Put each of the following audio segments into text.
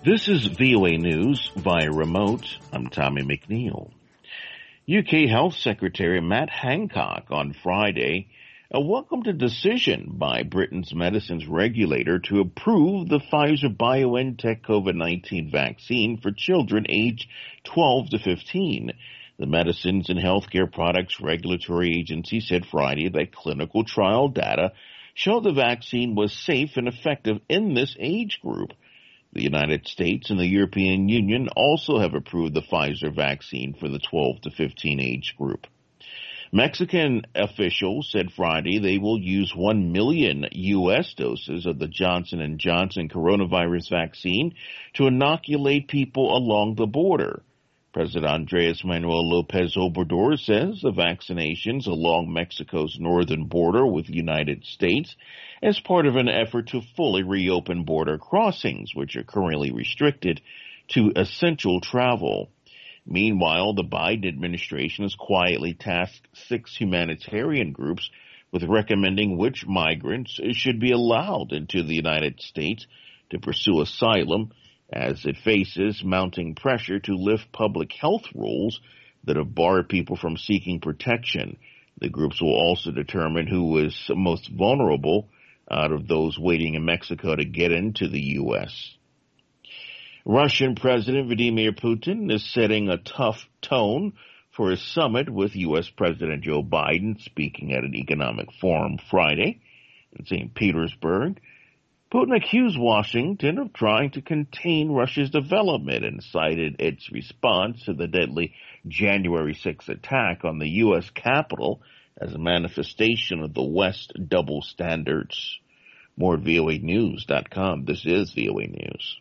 This is VOA News via remote. I'm Tommy McNeil. UK Health Secretary Matt Hancock on Friday welcomed a decision by Britain's medicines regulator to approve the Pfizer-BioNTech COVID-19 vaccine for children aged 12 to 15. The Medicines and Healthcare Products Regulatory Agency said Friday that clinical trial data showed the vaccine was safe and effective in this age group. The United States and the European Union also have approved the Pfizer vaccine for the 12 to 15 age group. Mexican officials said Friday they will use 1 million U.S. doses of the Johnson & Johnson coronavirus vaccine to inoculate people along the border. President Andres Manuel Lopez Obrador says the vaccinations along Mexico's northern border with the United States as part of an effort to fully reopen border crossings, which are currently restricted to essential travel. Meanwhile, the Biden administration has quietly tasked 6 humanitarian groups with recommending which migrants should be allowed into the United States to pursue asylum, as it faces mounting pressure to lift public health rules that have barred people from seeking protection. The groups will also determine who is most vulnerable out of those waiting in Mexico to get into the U.S. Russian President Vladimir Putin is setting a tough tone for his summit with U.S. President Joe Biden, speaking at an economic forum Friday in St. Petersburg. Putin accused Washington of trying to contain Russia's development and cited its response to the deadly January 6th attack on the U.S. Capitol as a manifestation of the West's double standards. More at voanews.com. This is VOA News.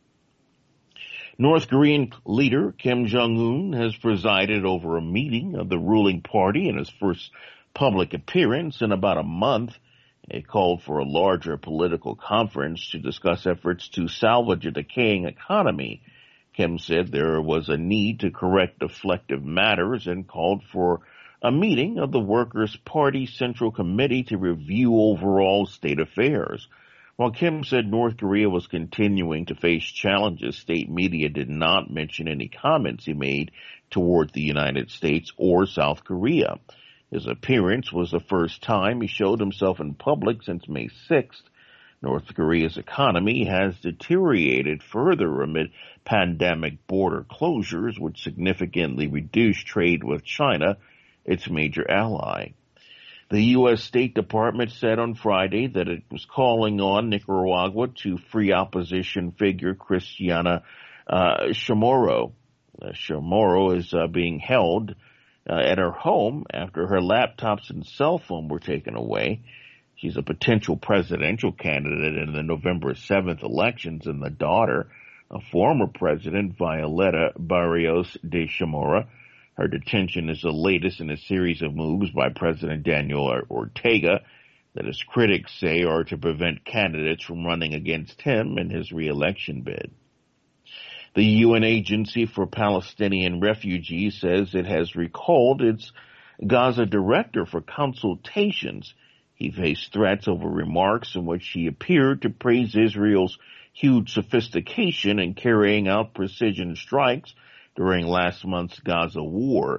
North Korean leader Kim Jong-un has presided over a meeting of the ruling party in his first public appearance in about a month. It called for a larger political conference to discuss efforts to salvage a decaying economy. Kim said there was a need to correct deflective matters and called for a meeting of the Workers' Party Central Committee to review overall state affairs. While Kim said North Korea was continuing to face challenges, state media did not mention any comments he made toward the United States or South Korea. His appearance was the first time he showed himself in public since May 6th. North Korea's economy has deteriorated further amid pandemic border closures, which significantly reduced trade with China, its major ally. The U.S. State Department said on Friday that it was calling on Nicaragua to free opposition figure Cristiana Chamorro. Chamorro is being held at her home after her laptops and cell phone were taken away. She's a potential presidential candidate in the November 7th elections and the daughter of former President Violeta Barrios de Chamorro. Her detention is the latest in a series of moves by President Daniel Ortega that his critics say are to prevent candidates from running against him in his re-election bid. The UN Agency for Palestinian Refugees says it has recalled its Gaza director for consultations. He faced threats over remarks in which he appeared to praise Israel's huge sophistication in carrying out precision strikes during last month's Gaza war.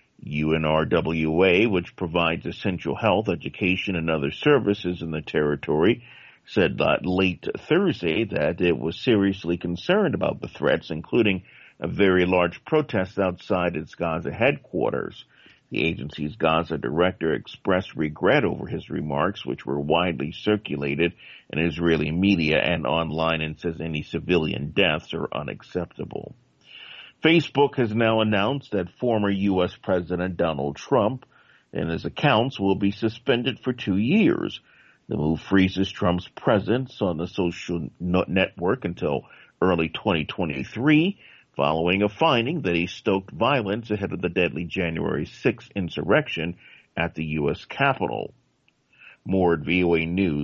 UNRWA, which provides essential health, education, and other services in the territory, said late Thursday that it was seriously concerned about the threats, including a very large protest outside its Gaza headquarters. The agency's Gaza director expressed regret over his remarks, which were widely circulated in Israeli media and online, and says any civilian deaths are unacceptable. Facebook has now announced that former U.S. President Donald Trump and his accounts will be suspended for 2 years. The move freezes Trump's presence on the social network until early 2023, following a finding that he stoked violence ahead of the deadly January 6th insurrection at the U.S. Capitol. More at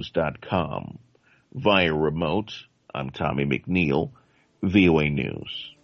voanews.com. Via remote, I'm Tommy McNeil, VOA News.